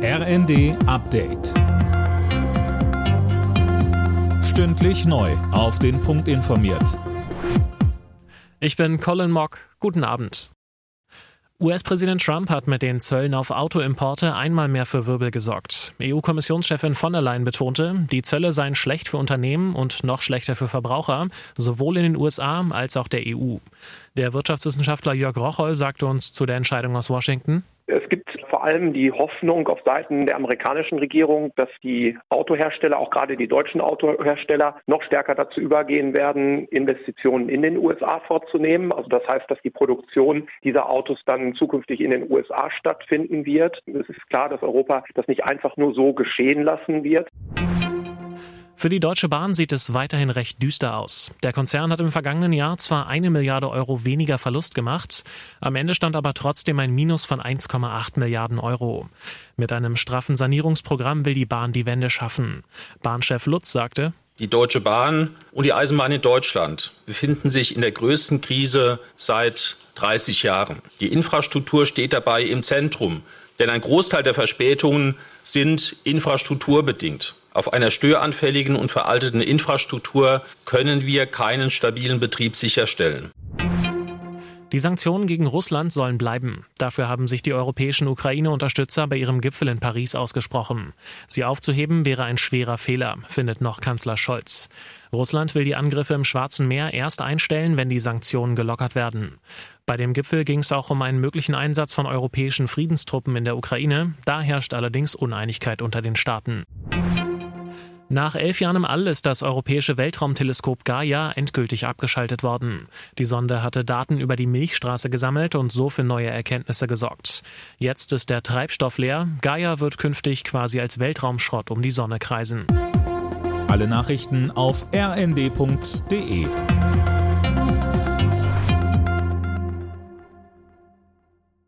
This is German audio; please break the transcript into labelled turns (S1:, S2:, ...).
S1: RND Update. Stündlich neu auf den Punkt informiert.
S2: Ich bin Colin Mock. Guten Abend. US-Präsident Trump hat mit den Zöllen auf Autoimporte einmal mehr für Wirbel gesorgt. EU-Kommissionschefin von der Leyen betonte, die Zölle seien schlecht für Unternehmen und noch schlechter für Verbraucher, sowohl in den USA als auch der EU. Der Wirtschaftswissenschaftler Jörg Rocholl sagte uns zu der Entscheidung aus Washington:
S3: Es gibt vor allem die Hoffnung auf Seiten der amerikanischen Regierung, dass die Autohersteller, auch gerade die deutschen Autohersteller, noch stärker dazu übergehen werden, Investitionen in den USA vorzunehmen. Also das heißt, dass die Produktion dieser Autos dann zukünftig in den USA stattfinden wird. Es ist klar, dass Europa das nicht einfach nur so geschehen lassen wird.
S2: Für die Deutsche Bahn sieht es weiterhin recht düster aus. Der Konzern hat im vergangenen Jahr zwar 1 Milliarde Euro weniger Verlust gemacht, am Ende stand aber trotzdem ein Minus von 1,8 Milliarden Euro. Mit einem straffen Sanierungsprogramm will die Bahn die Wende schaffen. Bahnchef Lutz sagte:
S4: Die Deutsche Bahn und die Eisenbahn in Deutschland befinden sich in der größten Krise seit 30 Jahren. Die Infrastruktur steht dabei im Zentrum, denn ein Großteil der Verspätungen sind infrastrukturbedingt. Auf einer störanfälligen und veralteten Infrastruktur können wir keinen stabilen Betrieb sicherstellen.
S2: Die Sanktionen gegen Russland sollen bleiben. Dafür haben sich die europäischen Ukraine-Unterstützer bei ihrem Gipfel in Paris ausgesprochen. Sie aufzuheben wäre ein schwerer Fehler, findet noch Kanzler Scholz. Russland will die Angriffe im Schwarzen Meer erst einstellen, wenn die Sanktionen gelockert werden. Bei dem Gipfel ging es auch um einen möglichen Einsatz von europäischen Friedenstruppen in der Ukraine. Da herrscht allerdings Uneinigkeit unter den Staaten. Nach 11 Jahren im All ist das europäische Weltraumteleskop Gaia endgültig abgeschaltet worden. Die Sonde hatte Daten über die Milchstraße gesammelt und so für neue Erkenntnisse gesorgt. Jetzt ist der Treibstoff leer. Gaia wird künftig quasi als Weltraumschrott um die Sonne kreisen.
S1: Alle Nachrichten auf rnd.de.